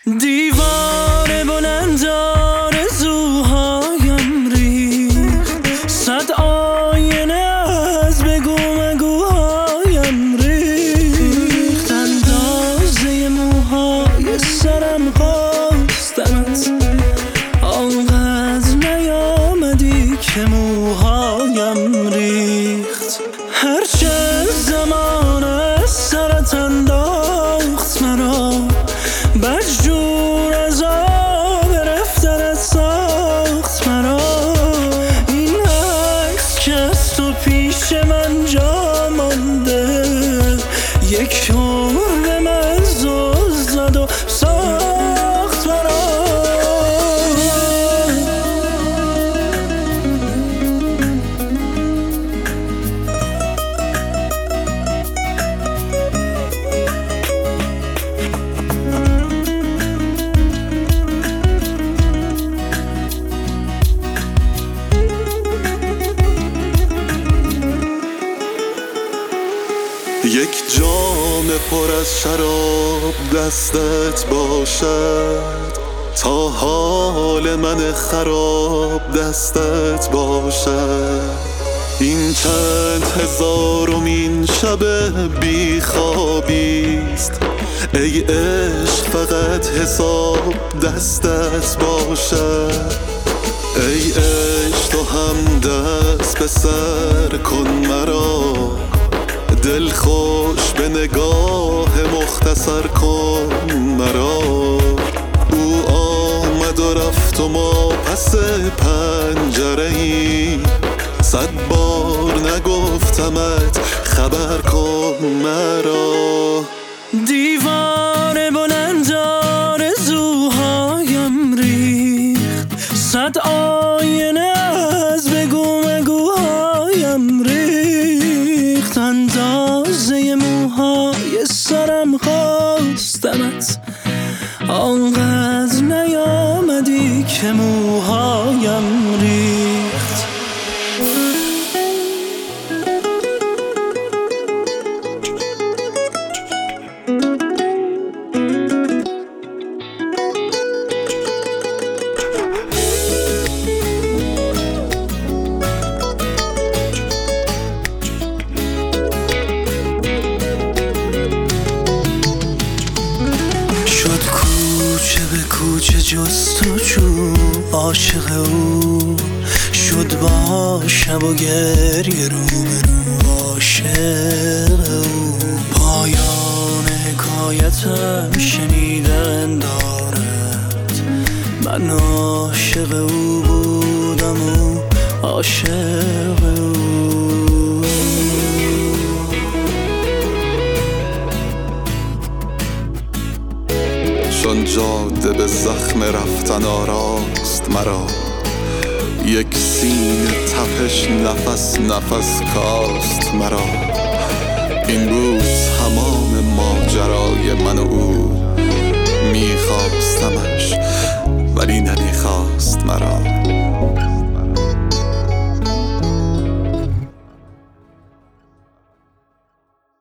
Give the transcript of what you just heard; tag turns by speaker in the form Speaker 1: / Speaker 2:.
Speaker 1: دیوار بلند آرزوهایم ریخت، صد آینه از بگو مگوهایم ریخت. اندازه موهای سرم خواستمت، آنقدر نیامدی که موهایم ریخت. هرچه زمان از سرت انداخت مرا، بدجور از آب رفتنت ساخت مرا. این عکس که از تو پیش من جا مانده، یک عمر به من زل زد و ساخت مرا.
Speaker 2: یک جام پر از شراب دستت باشد، تا حال من خراب دستت باشد. این چند هزارمین شب بی خوابیست، ای عشق فقط حساب دستت باشد. ای عشق تو هم دست به سر کن مرا، دل خوش به نگاه مختصر کن مرا. او آمد و رفت و ما پس پنجره ای، صد بار نگفتمت خبر کن مرا.
Speaker 1: دیوار بلند آرزوهایم ریخت، صد آینه از بگو مگوهایم ریخت. اندازه موهای سرم خواستمت، آنقدر نیامدی که موهایم ریخت. کوچه به کوچه جستجو عاشق او شد، با شب و گریه رو به رو عاشق او. پایان حکایتم شنیدن دارد، من عاشق او بودم و عاشق او.
Speaker 2: چون جاده به زخم رفتن آراست مرا، یک سینه تپش نفس نفس کاست مرا. این بود تمام ماجرای من و او،